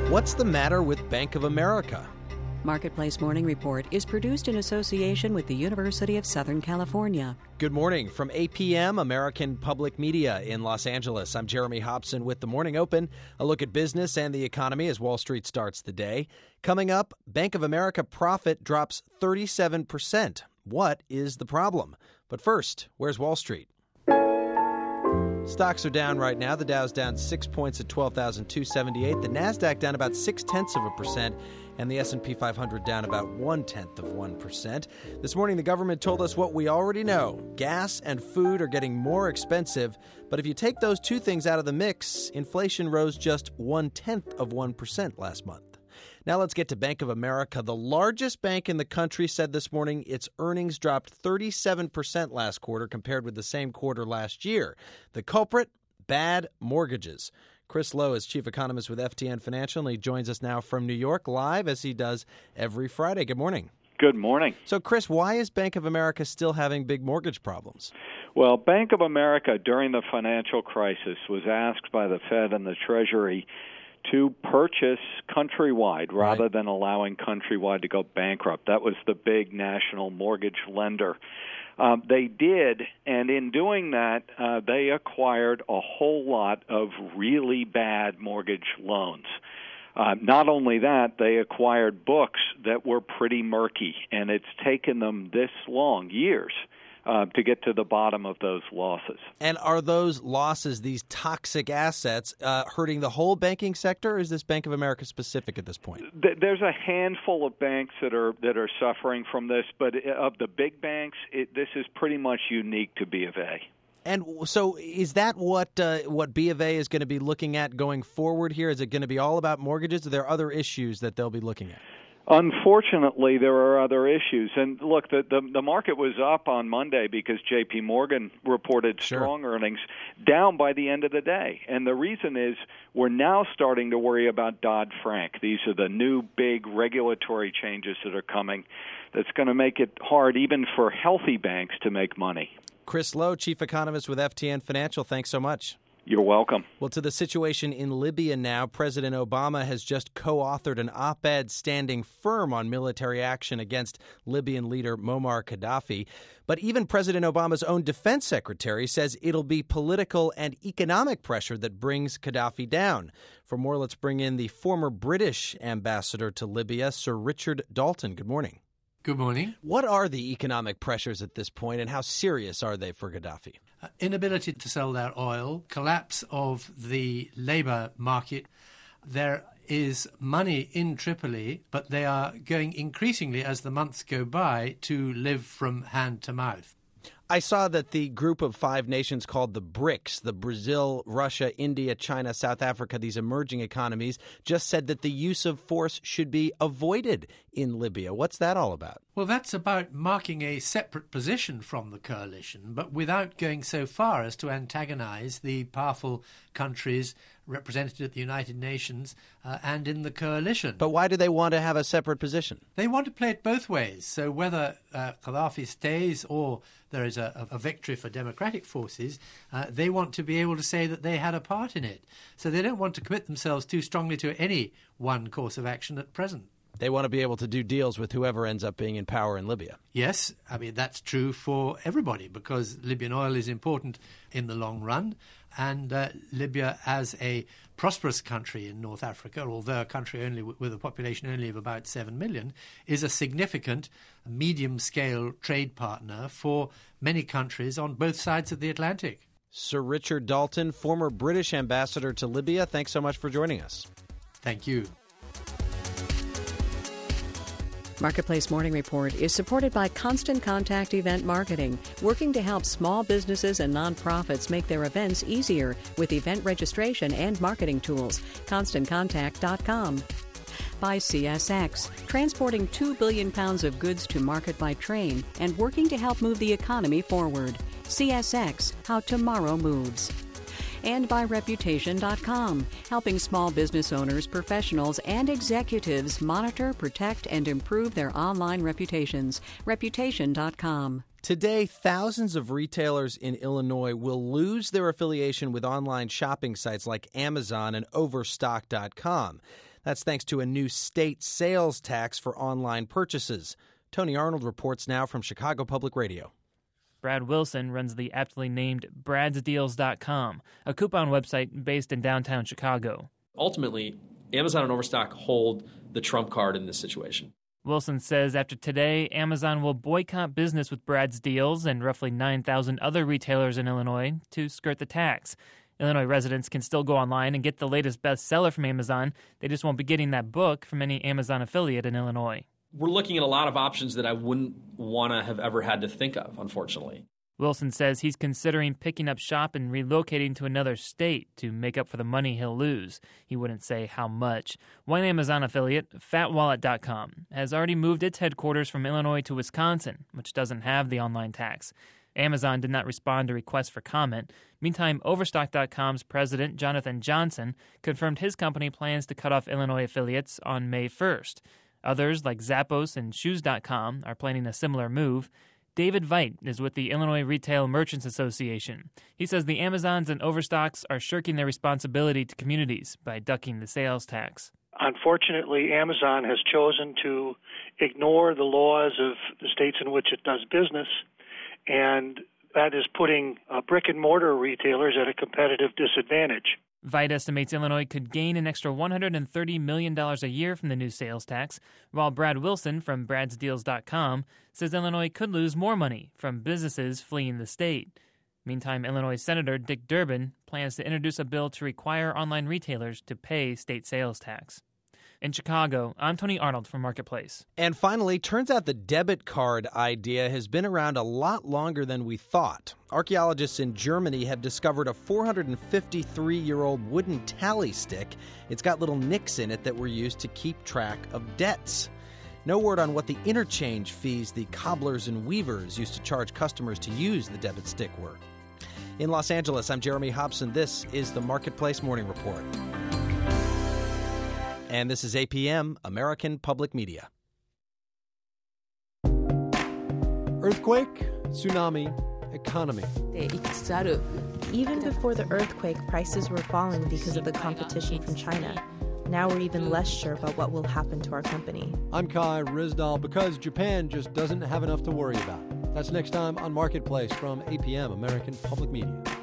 What's the matter with Bank of America? Marketplace Morning Report is produced in association with the University of Southern California. Good morning from APM, American Public Media in Los Angeles. I'm Jeremy Hobson with The Morning Open, a look at business and the economy as Wall Street starts the day. Coming up, Bank of America profit drops 37%. What is the problem? But first, where's Wall Street? Stocks are down right now. The Dow's down 6 points at 12,278. The Nasdaq down about 0.6%, and the S&P 500 down about 0.1%. This morning, the government told us what we already know. Gas and food are getting more expensive, but if you take those two things out of the mix, inflation rose just 0.1% last month. Now let's get to Bank of America. The largest bank in the country said this morning its earnings dropped 37% last quarter compared with the same quarter last year. The culprit? Bad mortgages. Chris Lowe is chief economist with FTN Financial, and he joins us now from New York live as he does every Friday. Good morning. Good morning. So, Chris, why is Bank of America still having big mortgage problems? Well, Bank of America during the financial crisis was asked by the Fed and the Treasury to purchase Countrywide rather than allowing Countrywide to go bankrupt. That was the big national mortgage lender. They did, and in doing that, they acquired a whole lot of really bad mortgage loans. Not only that, they acquired books that were pretty murky, and it's taken them this long, years, to get to the bottom of those losses. And are those losses, these toxic assets, hurting the whole banking sector, or is this Bank of America specific at this point? There's a handful of banks that are suffering from this, but of the big banks, this is pretty much unique to B of A. And so is that what B of A is going to be looking at going forward here? Is it going to be all about mortgages? Are there other issues that they'll be looking at? Unfortunately, there are other issues. And look, the market was up on Monday because J.P. Morgan reported strong earnings, down by the end of the day. And the reason is we're now starting to worry about Dodd-Frank. These are the new big regulatory changes that are coming that's going to make it hard even for healthy banks to make money. Chris Lowe, chief economist with FTN Financial, thanks so much. You're welcome. Well, to the situation in Libya now, President Obama has just co-authored an op-ed standing firm on military action against Libyan leader Muammar Gaddafi. But even President Obama's own defense secretary says it'll be political and economic pressure that brings Gaddafi down. For more, let's bring in the former British ambassador to Libya, Sir Richard Dalton. Good morning. Good morning. What are the economic pressures at this point, and how serious are they for Gaddafi? Inability to sell their oil, collapse of the labor market. There is money in Tripoli, but they are going increasingly, as the months go by, to live from hand to mouth. I saw that the group of 5 nations called the BRICS, the Brazil, Russia, India, China, South Africa, these emerging economies, just said that the use of force should be avoided in Libya. What's that all about? Well, that's about marking a separate position from the coalition, but without going so far as to antagonize the powerful countries represented at the United Nations and in the coalition. But why do they want to have a separate position? They want to play it both ways. So whether Gaddafi stays or there is a victory for democratic forces, they want to be able to say that they had a part in it. So they don't want to commit themselves too strongly to any one course of action at present. They want to be able to do deals with whoever ends up being in power in Libya. Yes, I mean, that's true for everybody because Libyan oil is important in the long run. And Libya, as a prosperous country in North Africa, although a country only with a population only of about 7 million, is a significant medium-scale trade partner for many countries on both sides of the Atlantic. Sir Richard Dalton, former British ambassador to Libya, thanks so much for joining us. Thank you. Marketplace Morning Report is supported by Constant Contact Event Marketing, working to help small businesses and nonprofits make their events easier with event registration and marketing tools. ConstantContact.com. By CSX, transporting 2 billion pounds of goods to market by train and working to help move the economy forward. CSX, how tomorrow moves. And by Reputation.com, helping small business owners, professionals, and executives monitor, protect, and improve their online reputations. Reputation.com. Today, thousands of retailers in Illinois will lose their affiliation with online shopping sites like Amazon and Overstock.com. That's thanks to a new state sales tax for online purchases. Tony Arnold reports now from Chicago Public Radio. Brad Wilson runs the aptly named bradsdeals.com, a coupon website based in downtown Chicago. Ultimately, Amazon and Overstock hold the trump card in this situation. Wilson says after today, Amazon will boycott business with Brad's Deals and roughly 9,000 other retailers in Illinois to skirt the tax. Illinois residents can still go online and get the latest bestseller from Amazon. They just won't be getting that book from any Amazon affiliate in Illinois. We're looking at a lot of options that I wouldn't want to have ever had to think of, unfortunately. Wilson says he's considering picking up shop and relocating to another state to make up for the money he'll lose. He wouldn't say how much. One Amazon affiliate, FatWallet.com, has already moved its headquarters from Illinois to Wisconsin, which doesn't have the online tax. Amazon did not respond to requests for comment. Meantime, Overstock.com's president, Jonathan Johnson, confirmed his company plans to cut off Illinois affiliates on May 1st. Others, like Zappos and Shoes.com, are planning a similar move. David Veit is with the Illinois Retail Merchants Association. He says the Amazons and Overstocks are shirking their responsibility to communities by ducking the sales tax. Unfortunately, Amazon has chosen to ignore the laws of the states in which it does business, and that is putting brick-and-mortar retailers at a competitive disadvantage. Veit estimates Illinois could gain an extra $130 million a year from the new sales tax, while Brad Wilson from bradsdeals.com says Illinois could lose more money from businesses fleeing the state. Meantime, Illinois Senator Dick Durbin plans to introduce a bill to require online retailers to pay state sales tax. In Chicago, I'm Tony Arnold from Marketplace. And finally, turns out the debit card idea has been around a lot longer than we thought. Archaeologists in Germany have discovered a 453-year-old wooden tally stick. It's got little nicks in it that were used to keep track of debts. No word on what the interchange fees the cobblers and weavers used to charge customers to use the debit stick were. In Los Angeles, I'm Jeremy Hobson. This is the Marketplace Morning Report. And this is APM, American Public Media. Earthquake, tsunami, economy. Even before the earthquake, prices were falling because of the competition from China. Now we're even less sure about what will happen to our company. I'm Kai Rizdal, because Japan just doesn't have enough to worry about. That's next time on Marketplace from APM, American Public Media.